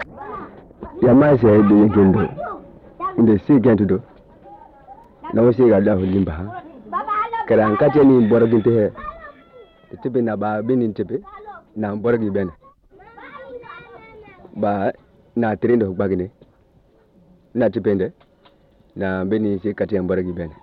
Yama say do yegendo. Inde si gento do. Na wo si ga da holimba ha. Kara an kate ni borogin te he. Tibe na ba benin tibe na borogi ben. Ba na trendo bagine. Na tipende na beni si kate en borogi ben.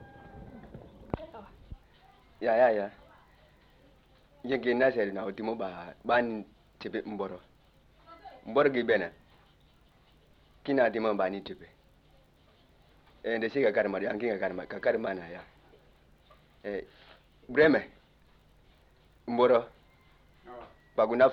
Ya. Yenge na say na otimo ba ban tibe mboro. Borogi bena. Kina dima ba ni tibe. Nde siga karma ya nginga karma na ya. Breme. Mboro. Baguna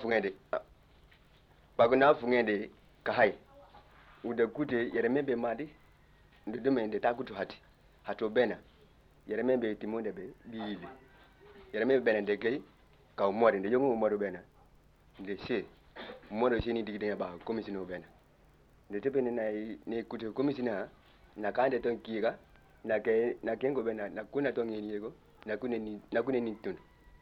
fungende kahai. Ude kute yeremebe madi. Ndudume nde takutu hati. Hato bena. Yeremebe timonde be biili. Yeremebe bena ndegei ka umori nde yongo umoro bena. Nde se. Umoro sini digide ba komisino bena. Nde tepene na kute komisina na kande ton kiga na kengo bena na kuna ton yego na kune ni tun.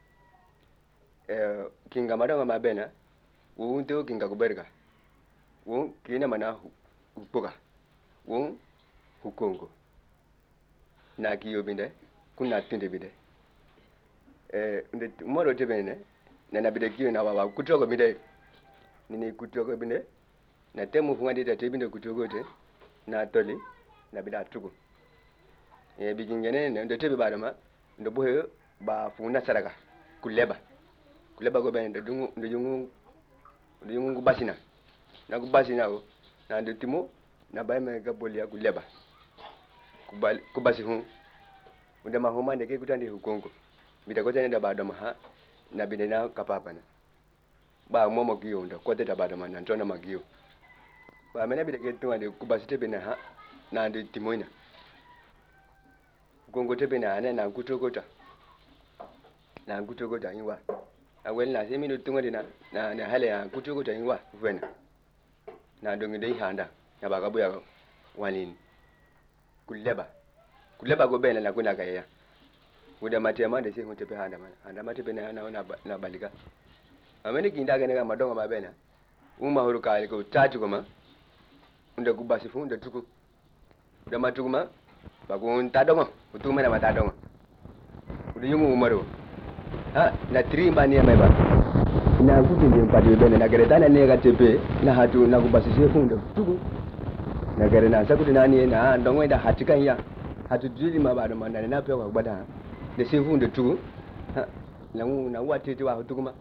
Kinga madonga mabena unto kinga kuberga. Kina mana upoga. Hukongo. Na kiyo binde kuna tunde binde. Nde umoro tepene na bide kiyo na wawa kutogo binde. Nini kutogo binde. Na temu fungandi da tebinde kutogo te na toli na bida tugu. Bigingene ndo tebe badama ndo bohe ba funa saraka kuleba go ben ndo jungu basina na kubasina go na ndo timo na bayme gaboli ya kuleba kubasi hu ndo mahoma ndeke kutandi hukongo bida kote nda badama ha na bidena kapapa na ba momo giyo ndo kote da badama na ntona magiyo ba mena bida ketu ande kubasi tebe na ha na ndo timoina Gongo tebe na na kutogota inwa awel na semi no tunga dina na hale ya kutogota inwa vena na dongi dei handa na baga buya walin kuleba go bena na kuna kaya uda matema de se hote pe handa mate be na balika amene kinda ga ne madonga mabena huru kali ko tatu koma unda kubasi fu unda tuku da matuguma bagun tadongo utuma na matadongo udah yungu umaro na trimba ni ameba na kuti ndi mpati bene na geretana ne ga tepe na hatu na kubasise funda tugu na gere na sakuti nani na ndongo da hatika ya hatu dili mabado manane na pe kwa gbada de se funda tugu na watete wa hutuguma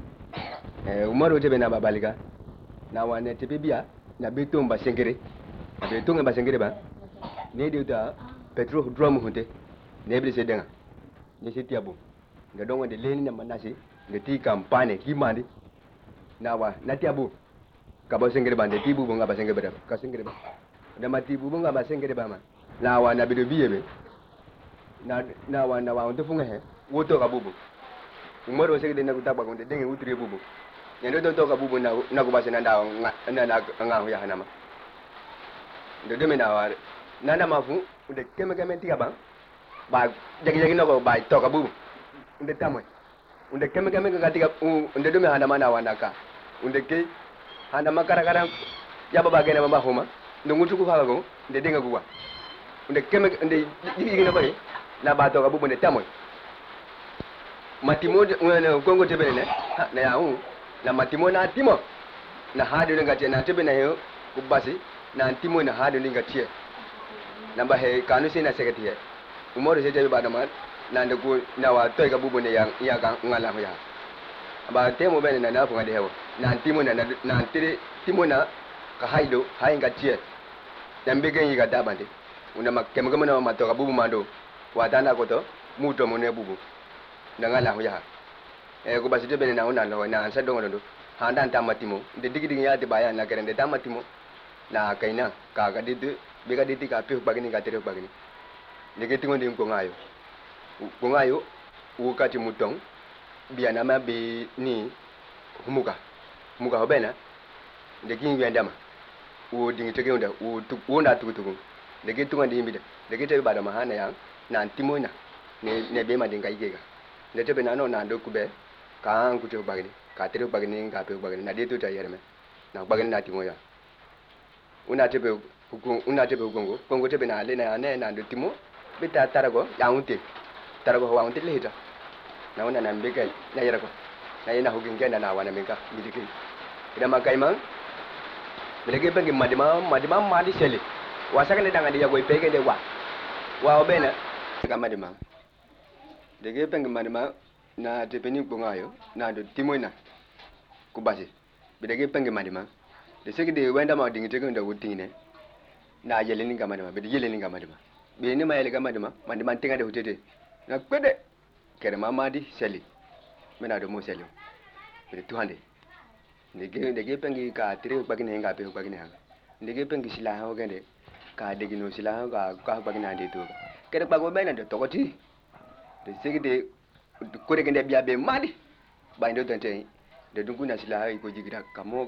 umaro tebe na babalika na wane tepe bia na betomba sengere ba ne de da petrol drum hunde ne bi se denga ne se tiabo ga dongo de leni na manasi ne ti kampane ki mandi na wa na tiabo ka ba sengere bande tibu bonga ba sengere ka sengere ba da matibu bonga ba sengere ba ma na wa na bi do biyebe na wa on funga he woto ka bubu umaro se de na kutaba gonde denge utri bubu ne do to ka bubu na ko ba se na nda nga ya hanama ndo de me na wa nana mafu unde keme tiga ba jagi no ba toka bubu unde tamwe unde keme ngatiga unde dume handa mana wanaka unde ke handa makara ya baba gene mama homa ndo ngutu ku faga go unde denga guwa unde keme unde jigi no bare na ba toka bubu unde tamwe matimo ngene gongo tebele ne na ya na matimo na timo na hadu ngati na tebe na yo kubasi na timo na hadu ngati namba he kanu sina sekati he umoro se jabi badama na ndego na wa toy ga bubu ne ya ga ngala ya ba temo bene na fu ngade hewo na timo na timo na ka haido hainga tie dambe gen yi ga dabande una makem gamo na ma to ga bubu mando wa dana ko to muto mo ne bubu na ngala ya ko basite bene na una no na ansa dongo do handa tamatimo de digi ya de baya na kere de tamatimo na kaina ka ga de bega diti ka pe bagini ka tere bagini nege tingo ndi ngayo ukati mutong bia na mabe ni humuka hobena ndegi ngwendama u dingi tege unda u na tukutuku ndegi tunga ndi imbide ndegi tebe bada mahana ya na antimoina ne be ma dinga igega ndete be na no na ndokube ka angu te bagini ka tere bagini nga pe bagini na de to ta yerme na bagani na timo ya una tebe kongo tebe na le na do timo bita tarago ya unte tarago wa unte lehita na una na mbeka na yara ko na ina hugin genda na wana minka bidiki ida makai mang belege pengi madima madi sele wasaka ne danga dia go pege de wa obena ka madima dege pengi madima na tepeni bungayo na do timoina kubasi bidege pengi madima de segi de wenda ma dingi tego ndo wutine na yeleni ga madima bidi yeleni ga madima be ni ma yele ga madima tinga de hutete na kwede kere mamadi sele mena do mo sele bidi tuhande dege pengi ka tire bagine nga pe bagine ha dege pengi sila ha gende ka dege no sila ha ka bagine ande to kere bago bena de tokoti de segi de kore gende biya be madi ba ndo tante de dungu na sila ha ko jigira kamo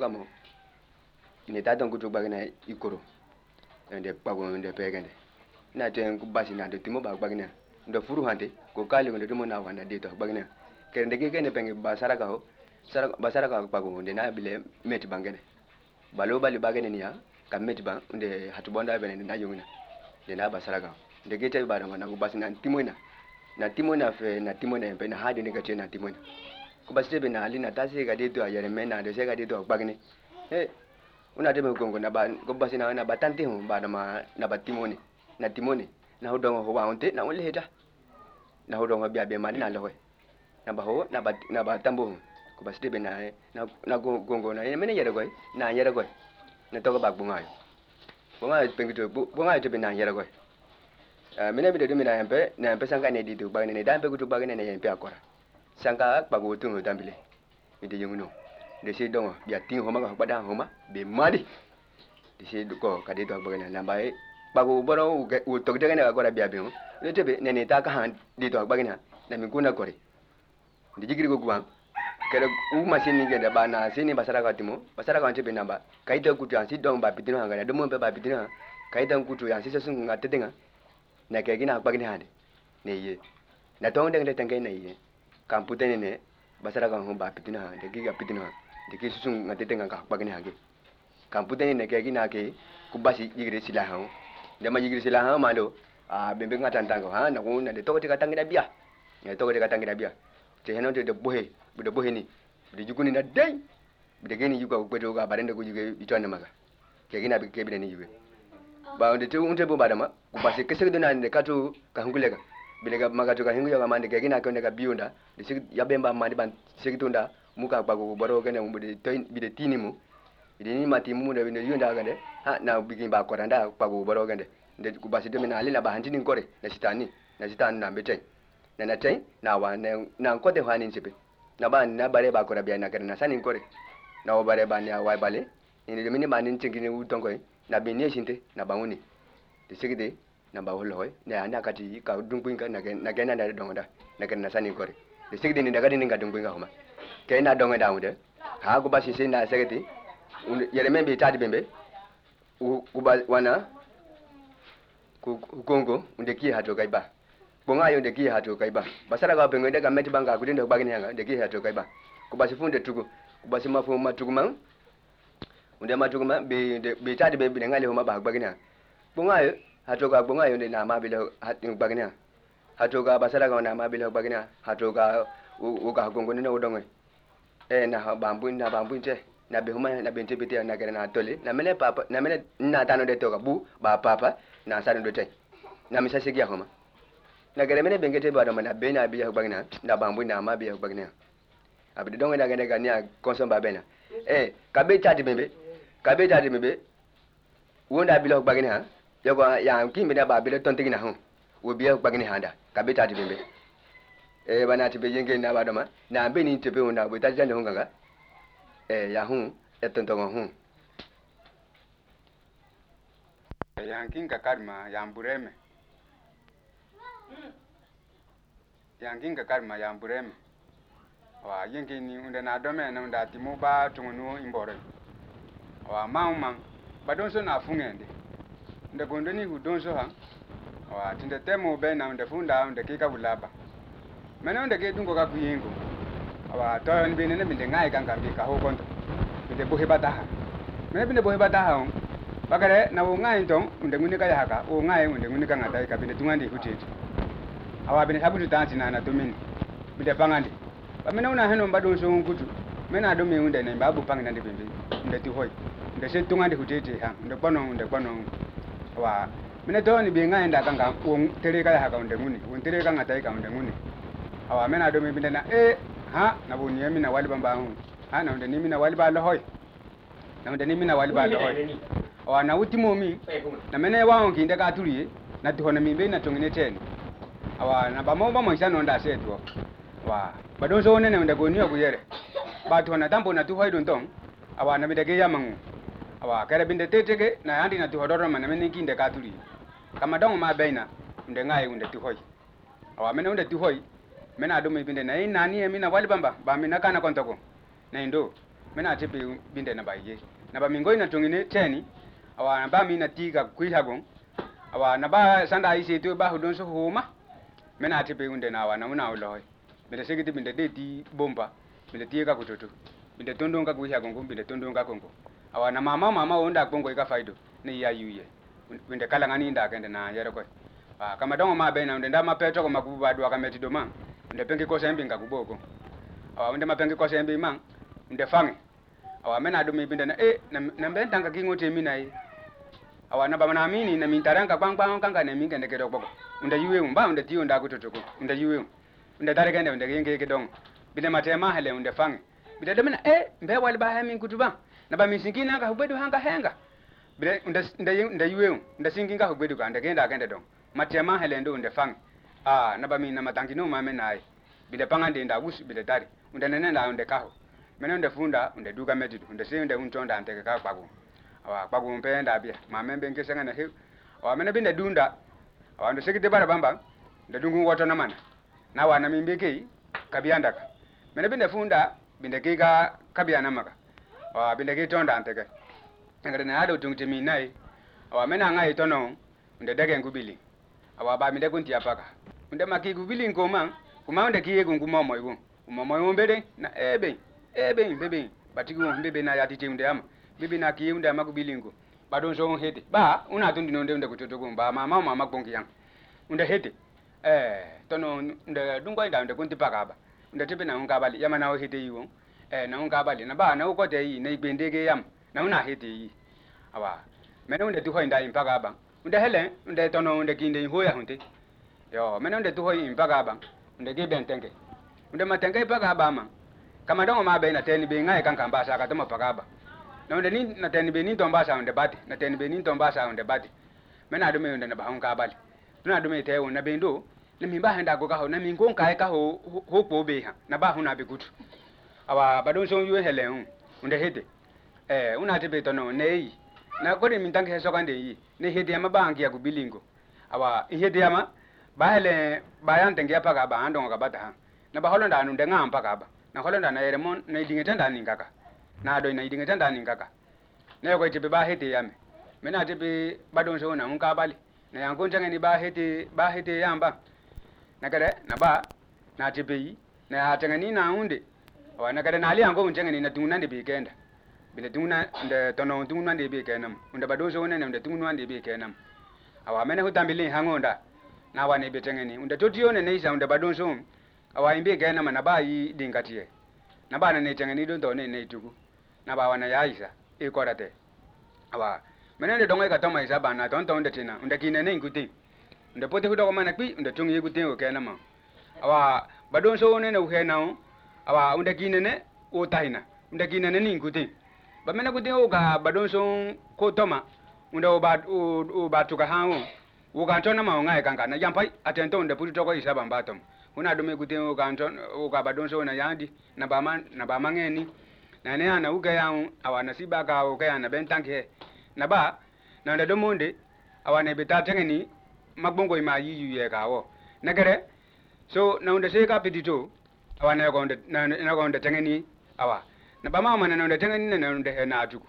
ne ta don kutu bagine ikoro ende bago ende pegende na ten ku basi na de timo ba bagine ndo furu hande ko kali ndo timo na wana de to bagine kere dege gende pengi basara ka ho basara ka bago nde na bile meti bangene balo bali bagene niya kam meti bang nde hatubonda bene na yungina de na basara ka de gete ba na ko basi na timoina fe na timoina be na hadi ne gate na timoina ko basi be na ali na tasi ga de to ayere mena de se ga de to bagene una de me gongo na ba ko basi na batante hu ba na batimoni na timoni na hodongo ho wa onte na ole heta na hodongo bia be mali na lowe na ba ho na ba tambo ko basi be na gongo na mene yere goy na yere goy na to ko bag bungayo pengito bungayo to be na yere goy mene bi de mi na empe sanga ne di to bag ne da empe kutu bag ne empe akora sanga bago tungo dambile mi de yunguno de se dongo bia ting homa ko bada homa be madi de se ko ka de to bag ne na ba bago boro u to de ne akora bia be ho de te be ne ta ka han di to bag ne na mi kuna kore di jigiri go guang kere u masini gede ba na sini basara ka timo basara ka nche be namba kaita kutu ansi dong ba pitino hanga do mo be ba pitino kaita kutu ansi sesun ngate denga na ke gina bagni hande ne ye na tong deng de tengke ne ye kampute ne basara ka ho ba pitino ha de giga pitino de ki sesun ngate denga ka bagni hage kampute ne ke gina ke kubasi jigiri sila ha de ma jigiri sila ha ma do bembe ngata tango ha na ko na de to ka tangi da bia ne to ka tangi da bia te heno de bohe bude bohe ni bude juguni na dai bude geni yugo bedo ga barende ko yugo itone maga ke gina be ke bi ni yugo ba onde te unte bo badama ko basi kese do na ne katu ka hungulega bile ga maga to ka hingu ga mande ke gina ko ne ga biunda de sig ya bemba mande ban sig tunda muka bago baro gene mu bude toy bide tinimu bide ni mati mu de yunda ga de ha na bigin ba ko randa bago baro gende de ko basi de na ali na ba hanjini kore na sitani na bete na tai na wa na ko de hani sibe na ba na bare ba ko rabia na kare na sanin kore na o bare ba ni wa bale ni de mini ba nin tingini u tongo na be ni sinte na ba nguni de sigide na ba holo hoy na ana kati ka dungbuin ka na na dongoda na kare na sanin kore de sigide ni daga ni ga dungbuin ka homa ke na dongo da unde ha ko ba sisi na segeti yere membe tadi bembe u ba wana ku kongo unde ki hato kai ba bonga yo de ki hato kai ba basara ga bengo de ga meti banga ku dindo bagini hanga de ki hato kai ba ku basi funde tugu ku basi mafu matugu mang unde matugu ma be tadi be ngali ho ma ba bagini bonga yo hato ga bonga yo de na ma bile bagini hato ga basara ga na ma bile bagini hato ga u ga gongo ne odongo na bambu nje na be huma na bente bete na gere na tole na mele papa na mele na tano de to ga bu ba papa na sanu do tay na mi sa sigi homa na gare mene bengete ba da mana be na biya bagna na bambu na ma biya bagna abdi donga da gane gani a konsom ba bena ka be tadi mebe wonda biya bagna ya ko ya kimbe da ba biya tonti na hu wo biya bagna handa ka be tadi mebe bana tibe yenge na ba da ma na be ni tibe wonda bo ta jande hunga ya hu etontongo hu yankin ka karma yambureme wa yinki ni unde na dome na unda timu ba tungunu imbore wa mauma badonso na fungende nde gondoni hudonso ha wa tinde temo be na unde funda unde kika bulaba mena unde ke dungo ka kuyingo wa to ni bene ne binde ngai kanga bi ka ho konto binde buhe badaha mene binde bohe bata haung bagare na wo ngai tong unde nguni ka haka o ngai unde nguni ka ngata ka binde tungandi hutiti awa binde habutu tanti na domin binde pangandi ba mena una heno mbado so ngutu mena do me unde ne babu pangandi nde binde unde ti hoy unde se tungandi hutiti ha unde kono awa mena to ni be ngai nda kanga wo tere ka haka unde nguni won tere ka ngata ka unde nguni awa mena do me binde na ha na bo ni na wali bamba hu ha na unde ni mina wali ba lo hoy na unde ni mina wali ba lo hoy awa na utimo mi na mene waon kinde ka turi na tuhona mi be na tongine ten awa na ba mo isa no nda setwo wa badon so ne nda go ni okuyere ba tuhona tambo na tu hoy don tong awa na bidege yamangu awa kare binde tetege na andi na tuhodoro mana mene kinde ka turi kama dongo ma beina unde ngai unde tu hoy awa mene unde tu hoy mena do mi binde na nani e mina wali bamba ba mina kana kontoko na indo mena tepe binde na baye na ba mingoi na tongine teni awa na ba mina tiga kuihagon awa na ba sanda isi to ba hudon so homa mena tepe unde na awa na una uloy binde segiti binde deti bomba binde tiga kutoto binde tondonga kuihagon binde tondonga kongo awa na mama onda kongo ika faido ne ya yuye binde kala ngani nda kende na yere ko kama dongo ma be na unde nda mapeto ko makuba dwa kameti doma unde pengi ko sembi ngakuboko awa unde mapengi ko sembi mang unde fange awa mena do mi binde na na mbentanga kingote mina yi awa na baba na amini na mintaranga kwangkwang kanga na minga ndeke dokboko unde yuwe umba unde tiyo nda kutotoko unde yuwe unde darekende unde yenge kedong binde matema hele unde fange binde de mina mbe wali ba hemi kutuba na ba misingina ka hubedu hanga henga binde unde yuwe unde singinga hubedu ka ndeke nda kende dong matema hele ndo unde fange na ba mina matangino mame nai binde pangande nda wusu binde tari unde nenda unde kaho mene unde funda unde duga medidu unde se unde untonda anteke ka kwagu awa kwagu mpenda bia mamembe ngesenga na he awa mene binde dunda awa unde sekite bara bamba unde dungu woto na mana na wana mimbeke kabiandaka mene binde funda binde kika kabiana maka awa binde ke tonda anteke ngade na ado tungti minai awa mene ngai tono unde dege ngubili awa ba minde kunti apaka unde maki gubili ngoma kuma unde kiye nguma moyo umomoyo mbede na bebe batiku mbebe na yati unde ama bebe na kiye unde ama kubilingo badon so hede ba una tundi nonde unde kutoto ba mama kongi yang unde hede tono unde dungwa nda unde kunti pakaba unde tipe na unga bali yama na hede yiwo na unga bali na ba na ukote yi na igbendege yam na una hede yi awa mena unde tuho nda impakaba unde hele unde tono unde kinde hoya hunte yo mena unde tuho impakaba unde gebentenge unde matenge pakaba ma kama dongo mabe na teni be ngai kanka mbasa ka toma pakaba na unde ni na teni be ni tombasa unde bati na teni be ni tombasa unde bati mena do me unde na bahunka bali tuna do me te na be ndo na mimba handa go ka ho na mingo kai ka ho po be ha na ba hu na be kutu awa badon so yu hele unde hede una te be tono nei na ko de mintange so kande yi ne hede ama bangi ya kubilingo awa hede ama ba hele bayan tenge pakaba andongo ka bata ha na ba holonda anu de ngam pakaba na holonda na yeremon na idingetanda ningaka na do na idingetanda ningaka na ko tibe ba hete yame mena tibe badon so na unka bali na yango njanga ni ba hete yamba na kare na ba na tibe yi na atanga ni na unde wa na kare na ali yango njanga ni na tunguna de bikenda bile tunguna nde tono tunguna de bikenam unde badon so ne nde tunguna de bikenam awa mena hutambili hangonda na wane betenge ni unde totione ne isa unde badon so awa imbe gena mana ba yi dingatie na ba na ne tenge ni don to ne tugu na ba wana ya isa e korate awa menende dongo ka toma isa ba na ton ton de tina unde kine ne nguti unde pote hudo ko mana kwi unde tungi nguti o kena ma awa badon so ne no he na awa unde kine ne o taina unde kine ne ni nguti ba mena nguti o ga badon so ko toma unde o ba tuka hawo o ga tona ma ngai kanka na yampai atento unde puti to ko isa ba mbatom una do me nguti o ga ton o ga badon so na yandi na ba mangeni na ne ana uga ya awa na siba ka o ka na bentanke na ba na ndo monde awane betatenge ni magbongo ima yiyu ye kawo nagere so na ndo se ka pitito awane ko ndo na ko ndo tengeni awa na ba mama na ndo tengeni na ndo he na atuku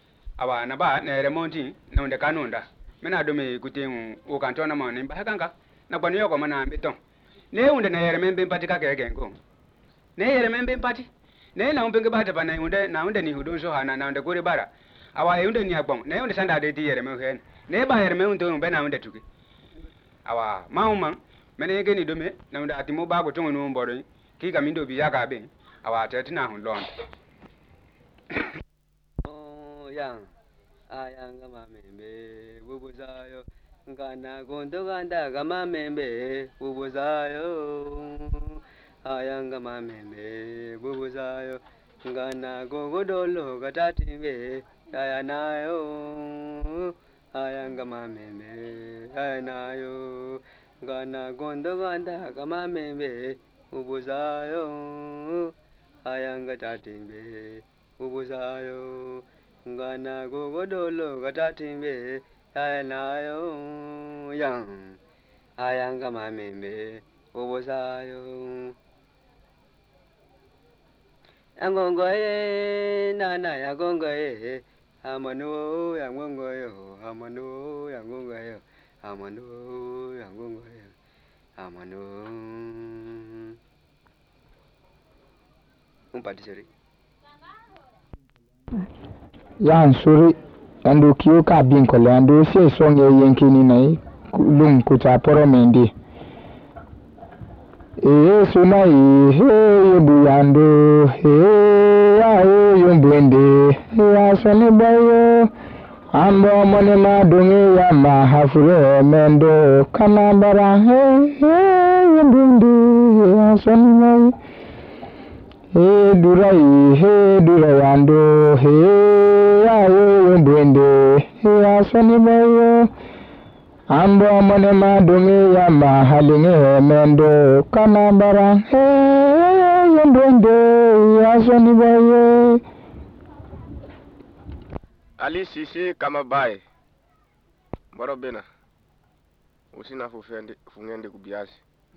awa na ba na remonti na ndo kanonda mena do me kutengu o kantona ma ne ba kanka na kwani yoko mana beton ne unde na yere membe patika ke gengo ne yere membe pati ne na umpenge bata bana unde na unde ni hudon so hana na unde kore bara awa yunde ni agbon ne yunde sanda de di yere me hen ne ba yere me unto be na unde tuki awa mauma mene ge ni do me na unde atimo ba go tongo no mboro ki ga mindo bi ya ga be awa te tina hun lon yang ayang kama membe bubuzayo ngana gondo ganda kama membe bubuzayo ayang kama membe bubuzayo ngana gogodolo katatimbe ayanayo ayang kama membe ayanayo ngana gondo ganda kama membe bubuzayo ayang katatimbe bubuzayo ngana gogodolo katatimbe ayanayo yang ayang kama membe bubuzayo angongoye nana yagongoye amanu yangongoye amanu yangongoye amanu yangongoye amanu umpatiseri yan suri ando kiyo ka bin ko ando se songe yenkini nai lum kuta poro mendi sunai he yubuyando he ayo yumbwende ya soni bayo ambo mone madungi ya mahafure mendo kanabara he yumbwende ya soni bayo he durayando he ayo yumbwende ya soni bayo ambo mone madungi ya mahalinge mendo kanabara he yumbwende ya soni bayo Ali sisi kama bai boro bena usina fungende kubiasi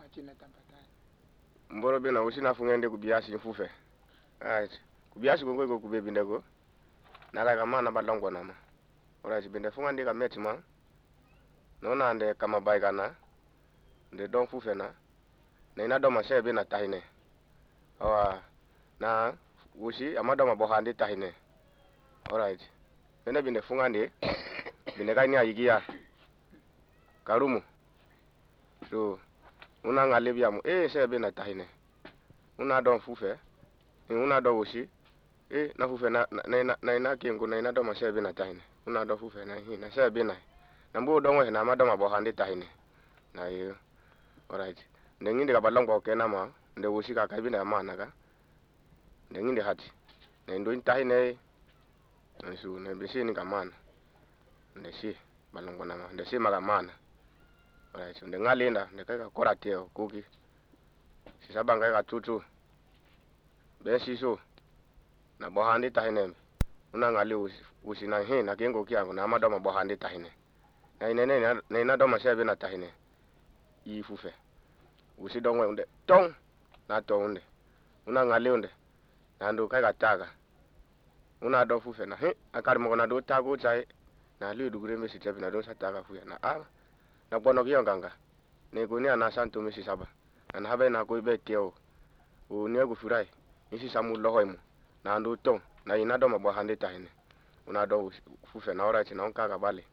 mboro bena usina fungende kubiasi mfufe right kubiasi gongo go kubebinde go nala kama na badongo nama alright binde fungande ka metima nona ande kama bai kana de don fufe na ina do ma sebe na tahine awa na usi amado ma bohande tahine alright bende binde fungande binde kani ayigia karumu so una ngalebia mu sebe na tahine una don fufe una do usi na fufe na ina kengo na ina do ma sebe na tahine una do fufe na hi na sebe na mbo dongo na amado ma bohande tahine na yo alright ndenginde ka balongo kena ma nde usi ka kabina mana ka ndenginde hati na ndo tahine nsu na bisi ni kamana ndesi balongo na ma ndesi magamana alright ndengalinda ndeka korateo kuki sisabanga ka tutu besi so na bohande tahine una ngali usi na he na kengo kyangu na amado ma bohande tahine na ina do ma sebe na tahine ifufe usi dongwe unde tong na to unde una ngali unde na ndo kai gataga una do fufe na akari mo na do tago chai na li dugure mesi tebi na do sataga fuya na na bono giyo ganga ne go ni ana santo mesi saba na habe na go be teo o ni ego furai isi samu lohoimu na ndo tong na ina do ma bo hande tahine una do fufe na ora chi na onka ga bali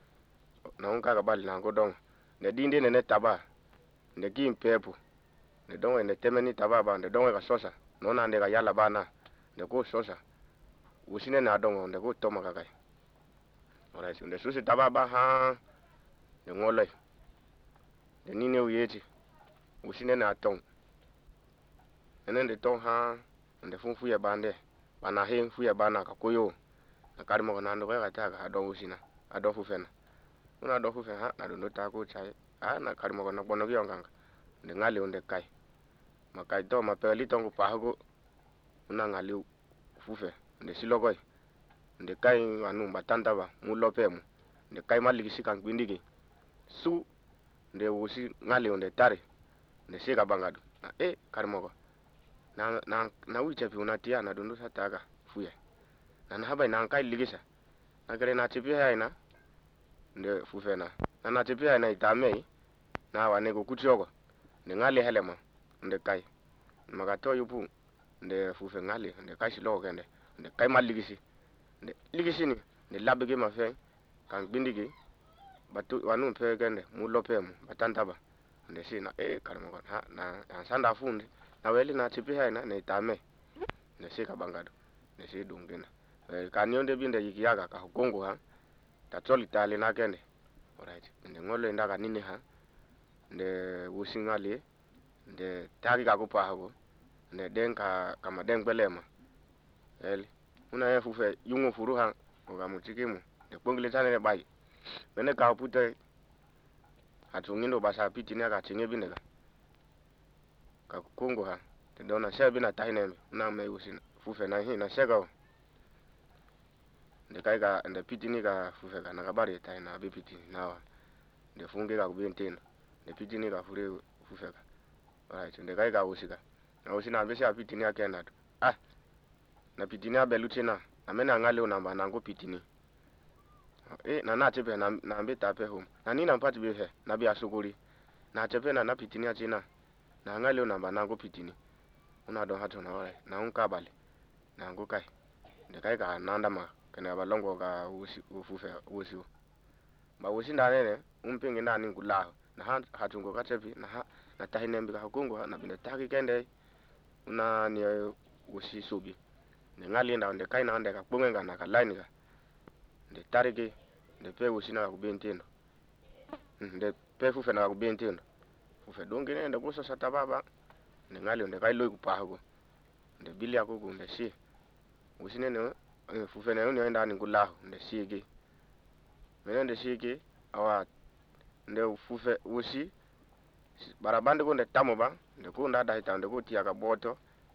na go dong ne dinde ne taba ne gim pepu ne dong ne temeni taba ba ne dong ga sosa no na ne ga yala bana ne go sosa usine na dong ne go toma ga kai ora si ne susi taba ba ha ne ngolai ne ni ne uyeti usine na tong ene de tong ha ne funfu ya bande bana he fu ya bana ka koyo na karimo na ndo ga ta ga do usina ado fu fena una do fu fe ha na do ta ko chai na karimo na bono giyo nganga ne ngali unde kai makai to ma peli tongu pahago una ngali fufe nde silogoi nde kai anu batanda ba mulopemu nde kai maligisi kan gwindigi su nde usi ngali unde tare nde sika bangadu na karimo na uche pi unatia na dundu sataga fuye na haba na kai ligisa na gere na chipi haina nde fufe na chipi haina itamei na wane go kutiogo nde ngali helema nde kai magato yupu nde fufe ngali nde kai silo kende nde kai maligisi nde ligisi ni ne labige ma fe kan bindigi batu wanu pe gende mu lope mu batanta ba nde si na karma kon ha na sanda fundi na weli na tipi hai na ne tame ne si ka bangado ne si dungina kan yonde binde yikiyaga ka hukongo ha ta toli tali na kende alright nde ngolo ndaga nini ha nde wusingali nde tagi ka kupa hago nde denka kama dengbelema eli una ye fufe yungu furu ha oga mutikimu nde pongile tane ne bai mene ka pute atungindo basa piti ne ka tinge binega ka kongo ha te dona sebi na tahine na me usina fufe na hina sega nde kai ka nde piti ni ka fufe ka na kabari tahina be piti nawa nde funge ka kubentena nde piti ni ka fure fufe ka alright nde kai ka usika na usina be sha piti ni akena tu na piti ni abeluchina amena ngale unamba nango piti ni na chepe na mbeta pe home na nina mpati be he na bi asuguri na chepe na pitini achina na ngale namba nango pitini una don hatu na wale na unka bale na ngo kai de kai ka nanda ma kana balongo ka ufufe usi ba usi ndane umpingi ndani ngula na hatu ngo ka chepe na tahine mbika hukungo na binde taki kende una ni usi subi ne ngali nda nde kai na nde ka bunga na ka line ka nde tariki nde pe usina kubentendo nde pe fufe na kubentendo fufe dongine nde kuso sata baba nde ngali nde kai loy kupago nde bili akugo nde si usine ne fufe ne nyo ndani ngulaho nde sigi mene nde sigi awa nde fufe usi barabande ko nde tamo ba nde ko nda hita nde ko tia ka boto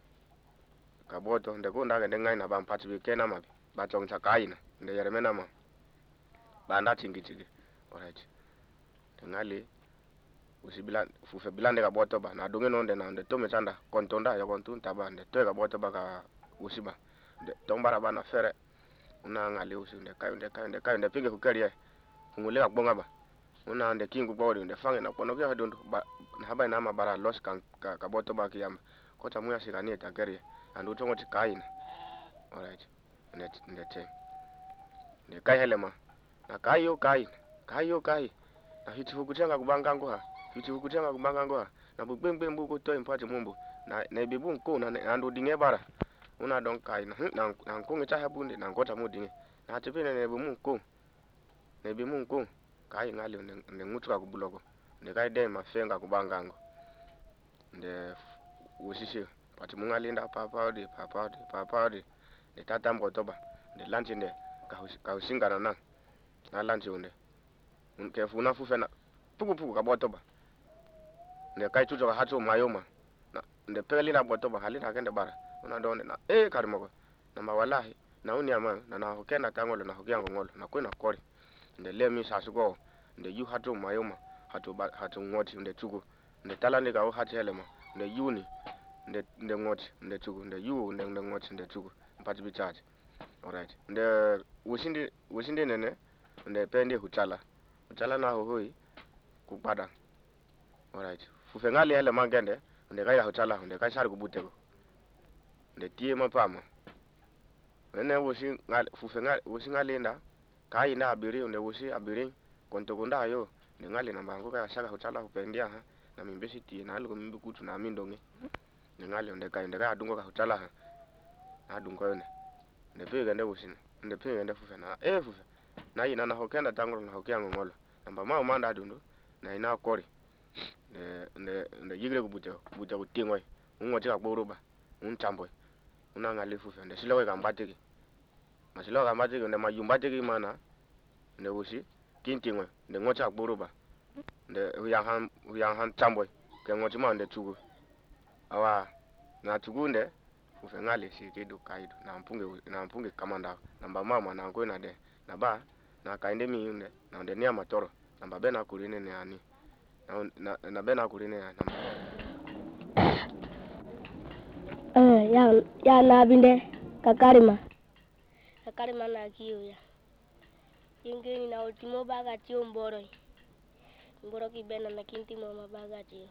nde ko nda nde ngai na ba mpati be kena mabi ba tong chakaina nde yeremena ma banda tingi alright tengali usibila fufe bilande ka boto ba na dunge nonde na nde tome chanda kontonda ya kontunta ba nde toeka boto ba ka usiba nde tombara bana fere una ngali usi nde kai nde pinge kukerie ngule ka bonga ba una nde kingu bodi nde fange na kono kya dondo ba na haba na mabara los kan ka boto ba kiyamba kota muya sikani ta kerie andu tongo tikaina alright nde te nde kai helema na kayo kai na hiti hukutenga kubangango ha na bubembe mbuko to impati mumbo na ibebu nko na ndo dinge bara una don kai na nkonge cha habunde na ngota mudinge na tepene na ibebu nko kai ngali nde ngutuka kubulogo nde kai de mafenga kubangango nde usisi pati mungalinda papadi nde tata mbotoba nde lanchi nde ka usingana na lanchi unde unkefuna fufe na puku ka botoba nde kai chucho ka hatu mayoma na nde peli na botoba halina kende bara una donde na karimoko na mawalahi na unyama na hokena tangolo na hokiango ngolo na kwena kori nde lemi sasugo nde yu hatu mayoma hatu ngoti nde chugo nde talande ka hatu helema nde yuni nde ngoti nde chugo nde yu nde ngoti nde chugo mpati bichaje alright nde usinde nene nde pende huchala na hoi kupada alright fufe ngali hele mangende nde kaya huchala nde kashari kubutego nde tie mapama nene usi ngali nda kai na abiri nde usi abiri kontokunda yo nde ngali na bango kaya shaka huchala kupendia ha na mimbesi tie na alugo mimbi kutu na mindonge nde ngali nde kaya adungo ka huchala ha adungo yone nde pege nde usi nde pege nde fufe na fufe na ina na hokenda tangolo na hokiango ngolo namba mao manda dundu na ina kori nde yigre kubuteo kutingwe ungote ka boruba unchamboy una ngali fufe nde silowe ka mbatiki masilo ka mbatiki nde mayumbatiki mana nde usi kintingwe nde ngote ka boruba nde uyahan chamboy ke ngote ma nde chugu awa na chugunde fufe ngali sikidu kaidu na mpunge kamanda namba mama na ngoi de na ba na kainde mi yunde na nde nia matoro namba bena kurine ne ani na bena kurine ya ya na binde kakarima na kiyo ya ingeni na ultimo baga tio mboro ki bena na kinti mama baga tio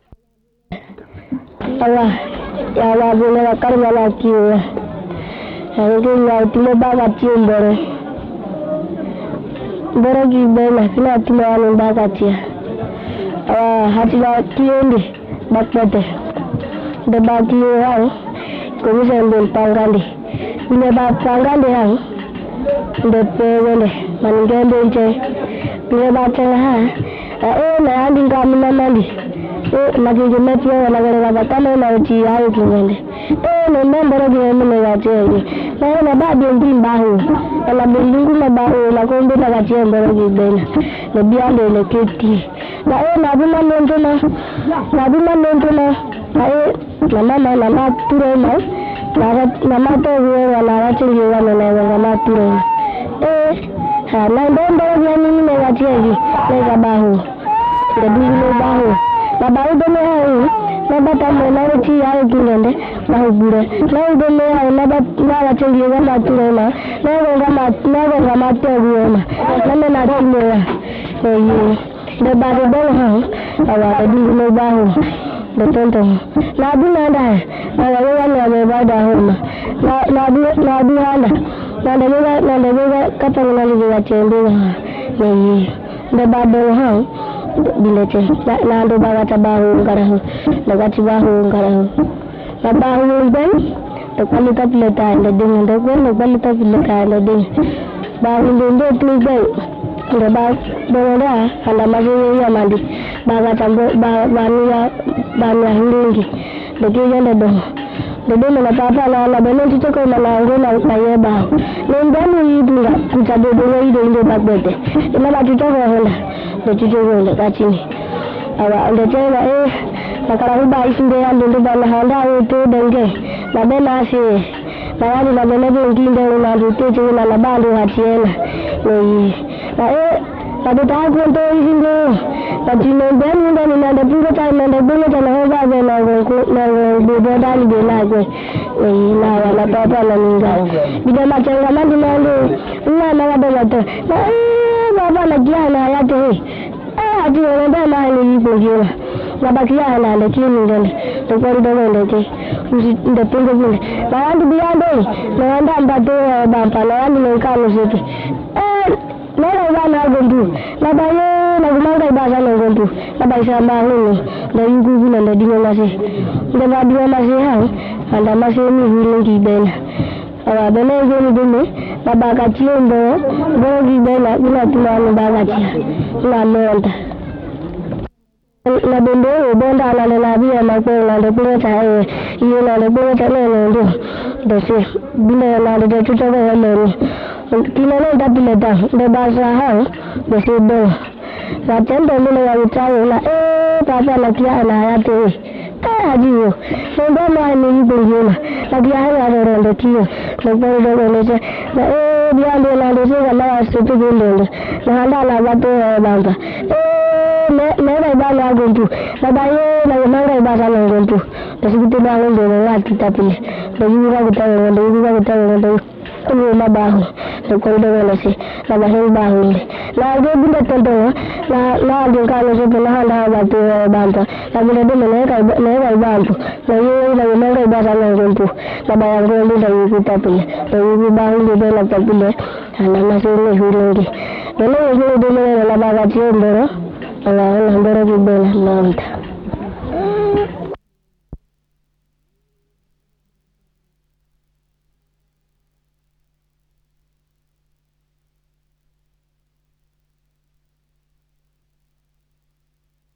ya binde kakarima na kiyo Angin na utimo baga tia mboro. Mboro ki bena kina utimo anu baga tia. Hati na kiendi bakpete. De baki hang komisa mbel pangandi. Bine ba pangandi hang. De pegende maningende nche. Bine ba chenga hang. Na andi ngamina mandi. Lagi meti na gara kama na uchi ayo kingende. Na mboro ki mbele ya chenge. Na ba ndi mbahu. Na bilingu na bahu na kombe na gachia mboro ki bena. Na biande le keti. Na bima mentona. Na bima mentona. Nama turema. Nama tohuwa na wachingi wana na nama turema. Na mboro ki mbele ya chenge. Na bahu. Na bilingu bahu. Na bahu dome hau. Na bata na uchi ayo kingende. Na ubure. Na udome hau. Na wachingi wana turema. Na gama tohuwa. Na mena tumewa. De baru dong hang. Awak bilingu bahu. De tonton. Na bina dah. Awak wana me bada homa. Na handa. Na dega katang na liga chembe. De baru hang. Bilete. Na ndo baga tabahu ngarahu. Daga tabahu ngarahu. Na bahu ben. To kalita pileta na ding. Do ko kalita pileta na ding. Bahu ndo tu ben. Ndo ba bora anda mazuri ya mandi. Baga tambo bania hilingi. Ndio yende do. Ndio na papa na beno titoko na lango na yeba. Ndio yidunga kutadodo ndio bagbete. Ina batitoko honda. Ndio titoko kachini. Awa ndio tena nakara huba isinde ya ndio bana handa wote denge. Na bena asi. Na wali na beno nginde na rutete na labando hatiena. Na betul pun tu isinde. Tapi nombor ni dah ni ada pun tak ada pun tak ada apa apa nak buat dari dia lagi. Na wala papa na ninga. Bila macam mana di mana? Na ada lagi. Bapa lagi na yate. Adi orang dah mana ni pergi. Na bakia na lagi ni kan. Tu kau dah lagi. Dah pun tu. Na anda biar deh. Na anda ambatu bapa. Na anda mengkau mesti. Nara wana gondu. Na bayo na gumanga ibasa na gondu. Na baisa mahuni. Na yugu na dingo masi. Na badio masi hang. Anda masi ni hilingi bena. Awa bena ngeni bene. Na baga chiombo. Bogi bena. Ina tumani baga chia. Na monta. Na bende bonda na labia makwe na lepunga chae. Iyo na lepunga chae na ndo. Dosi. Bila na de tutoka ya lori. Kila leo tapileta de basa hao besido. Na tendo mimi ya utayo na papa na kia na yate. Ajiyo. Ndio maana ni bingine. Na kia haya ndo kio. Na bado ndio na dia ndio na ndio na wasitu ndio. Na handa na watu banga. Nera bala gontu. Na bayo na mara basa na gontu. Tasikitu na ndio watu tapile. Ndio kutayo ndio mabahu. Ndio ndio nasi. Na bahin bahu. Na ndio bila tendo. Na ndio kalo sote na handa watu banga. Na bila ndio na bantu. Na yeye na mara basa na gontu. Na bayo ndio kutapile. Ndio bahu ndio na tapile. Na masini hulingi. Ndio ndio na baga tiombo. Allah Allah mboro kibela manta.